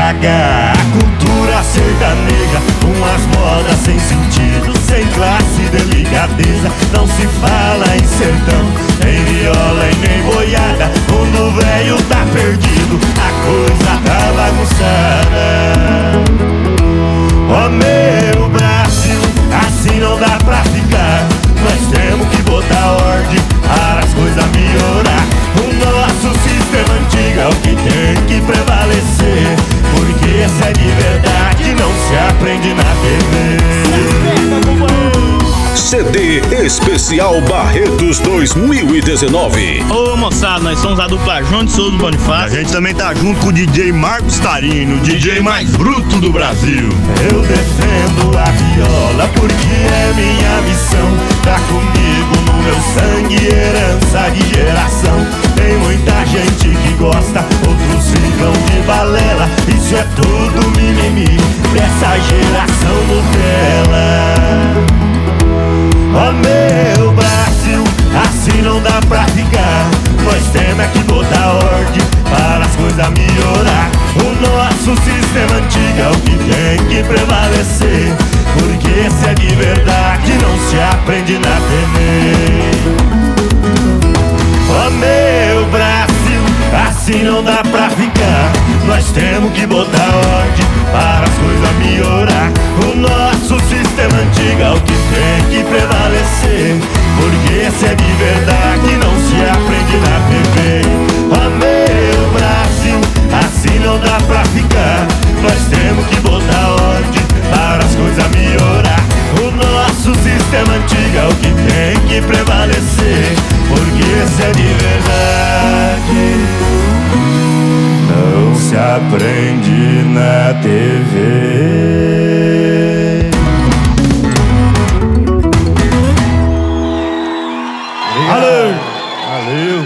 estraga a cultura sertaneja. Umas modas sem sentido, sem classe e delicadeza. Não se fala em sertão, em viola e nem boiada. Quando o velho tá perdido, a coisa tá bagunçada. Ó meu Brasil, assim não dá pra ficar. Nós temos que botar ordem para as coisas melhorar. O nosso sistema antigo é o que tem que prevalecer, porque esse é de verdade, não se aprende na TV. CD Especial Barretos 2019. Ô moçada, nós somos a dupla João de Souza Bonifácio. A gente também tá junto com o DJ Marcos Tarino, o DJ mais bruto do Brasil. Eu defendo a viola porque é minha missão. Tá comigo no meu sangue, herança de geração. Tem muita gente que gosta, outros ficam de balela. Isso é tudo mimimi dessa geração Nutella. Ó meu Brasil, assim não dá pra ficar. Nós temos que botar ordem para as coisas melhorar. O nosso sistema antigo é o que tem que prevalecer, porque esse é de verdade, não se aprende na TV. Ó meu Brasil, assim não dá pra ficar. Nós temos que botar ordem para as coisas melhorar. O nosso sistema antigo é o que tem que prevalecer, porque esse é de verdade, não se aprende na TV. Ó meu Brasil, assim não dá pra ficar. Nós temos que botar ordem para as coisas melhorar. O nosso sistema antigo é o que tem que prevalecer, porque esse é de verdade, não se aprende na TV.